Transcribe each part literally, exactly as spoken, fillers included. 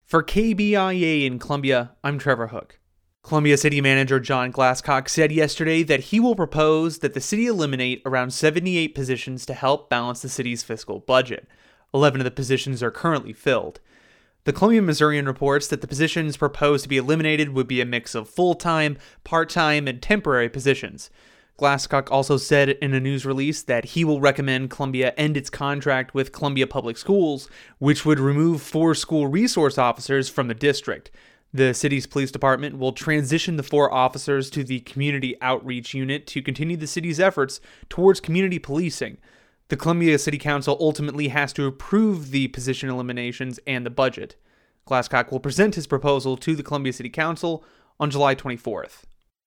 For K B I A in Columbia, I'm Trevor Hook. Columbia City Manager John Glasscock said yesterday that he will propose that the city eliminate around seventy-eight positions to help balance the city's fiscal budget. eleven of the positions are currently filled. The Columbia Missourian reports that the positions proposed to be eliminated would be a mix of full-time, part-time, and temporary positions. Glasscock also said in a news release that he will recommend Columbia end its contract with Columbia Public Schools, which would remove four school resource officers from the district. The city's police department will transition the four officers to the Community Outreach Unit to continue the city's efforts towards community policing. The Columbia City Council ultimately has to approve the position eliminations and the budget. Glasscock will present his proposal to the Columbia City Council on July twenty-fourth.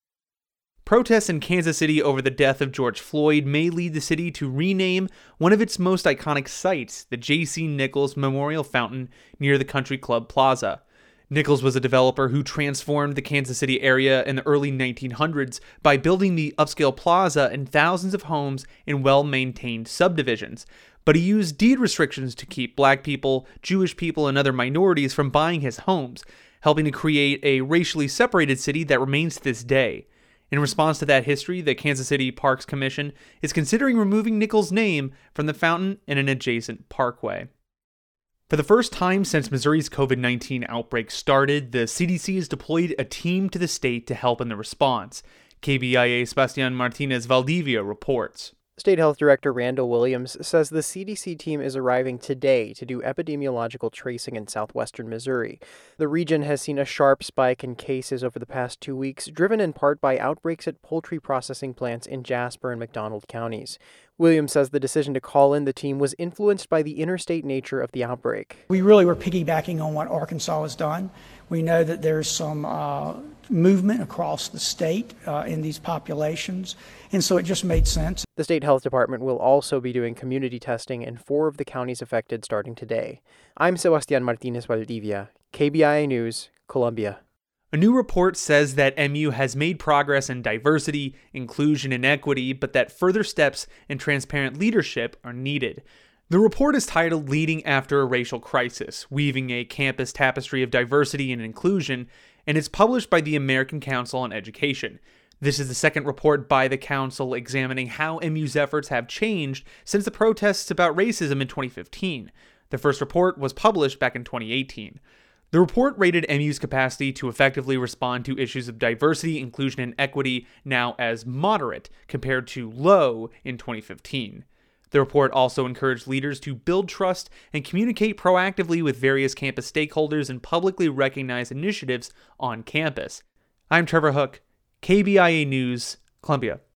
Protests in Kansas City over the death of George Floyd may lead the city to rename one of its most iconic sites, the J C Nichols Memorial Fountain near the Country Club Plaza. Nichols was a developer who transformed the Kansas City area in the early nineteen hundreds by building the upscale plaza and thousands of homes in well-maintained subdivisions. But he used deed restrictions to keep black people, Jewish people, and other minorities from buying his homes, helping to create a racially separated city that remains to this day. In response to that history, the Kansas City Parks Commission is considering removing Nichols' name from the fountain and an adjacent parkway. For the first time since Missouri's covid nineteen outbreak started, the C D C has deployed a team to the state to help in the response. K B I A Sebastian Martinez Valdivia reports. State Health Director Randall Williams says the C D C team is arriving today to do epidemiological tracing in southwestern Missouri. The region has seen a sharp spike in cases over the past two weeks, driven in part by outbreaks at poultry processing plants in Jasper and McDonald counties. Williams says the decision to call in the team was influenced by the interstate nature of the outbreak. We really were piggybacking on what Arkansas has done. We know that there's some uh, movement across the state uh, in these populations, and so it just made sense. The state health department will also be doing community testing in four of the counties affected starting today. I'm Sebastian Martinez Valdivia, K B I A News, Columbia. A new report says that M U has made progress in diversity, inclusion, and equity, but that further steps in transparent leadership are needed. The report is titled Leading After a Racial Crisis, Weaving a Campus Tapestry of Diversity and Inclusion, and it's published by the American Council on Education. This is the second report by the council examining how M U's efforts have changed since the protests about racism in twenty fifteen. The first report was published back in twenty eighteen. The report rated M U's capacity to effectively respond to issues of diversity, inclusion, and equity now as moderate compared to low in twenty fifteen. The report also encouraged leaders to build trust and communicate proactively with various campus stakeholders and publicly recognize initiatives on campus. I'm Trevor Hook, K B I A News, Columbia.